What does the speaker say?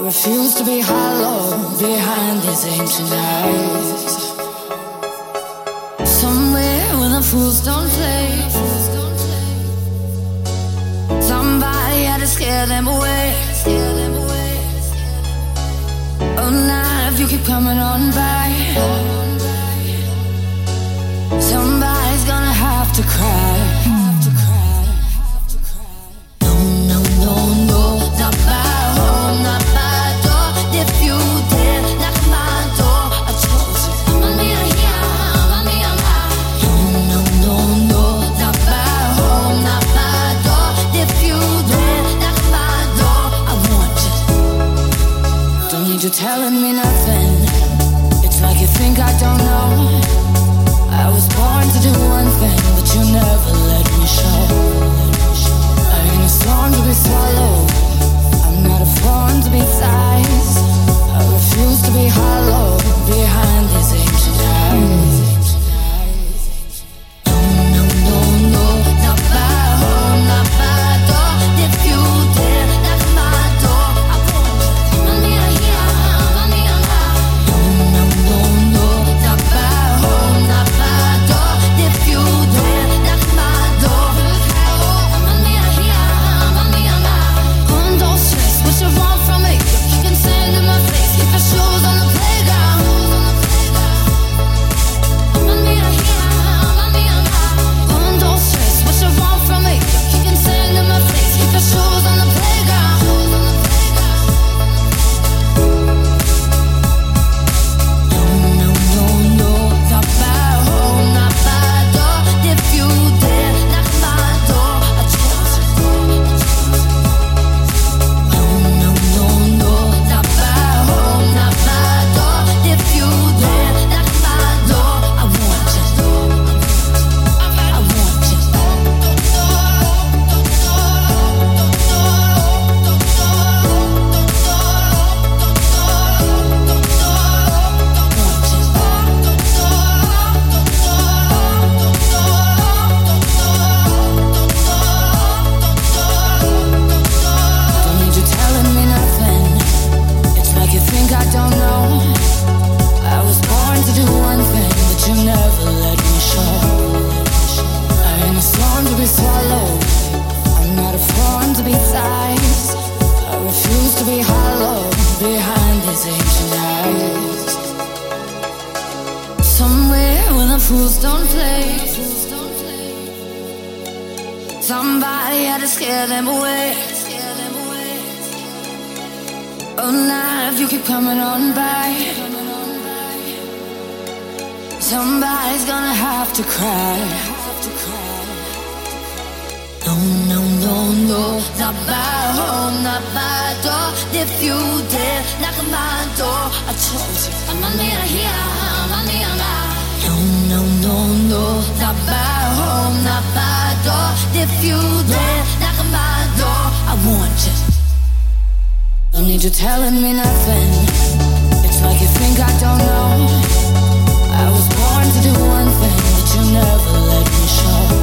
refuse to be hollow behind these ancient eyes. Somewhere where the fools don't play, somebody had to scare them away. Oh, now if you keep coming on by, somebody's gonna have to cry. No, no, no, no, not by home, not by door. If you dare knock my door, I told you I'm here, I'm here. No, no, no, no, not by home, not by door. If you dare knock my door, I want you. Don't need you telling me nothing. It's like you think I don't know. I was born to do one thing, but you never let me show. I ain't a song to be swallowed. I'm not a phone to be sized. I refuse to be hollow behind these ancient eyes. No, no, no, no, not by home, not by door. If you dare knock my door, I want you. I'm here, I'm here. No, no, no, no, not by home, not by door. If you dare knock my door, I'm here, I'm here. Don't stress what you want from me. You can send in my face, keep your shoes on the playground. I'm here, I'm here. Don't stress what you want from me. You can send in my face, keep your shoes on the playground. No, no, no, no, not by home, not by door. If you dare knock my door, I told you. No, no, no, no, not by home, not by door. If you dare knock my door, I want you. I want you. Don't need you telling me nothing. It's like you think I don't know. I was born to do one thing, but you never let me show. I ain't a song to be swallowed. I'm not a phone to be sized. I refuse to be hollow behind these ancient eyes. Somewhere where the fools don't play, somebody had to scare them away. Oh, now if you keep coming on by, somebody's gonna have to cry. No, no, no, no, not by home, not by door. If you dare knock on my door, I told you I'm here, I'm here. No, no, no, no, not by home, not by door. If you dare knock on my door, I want you. Don't need you telling me nothing. It's like you think I don't know. I was born to do one thing, but you never let me show.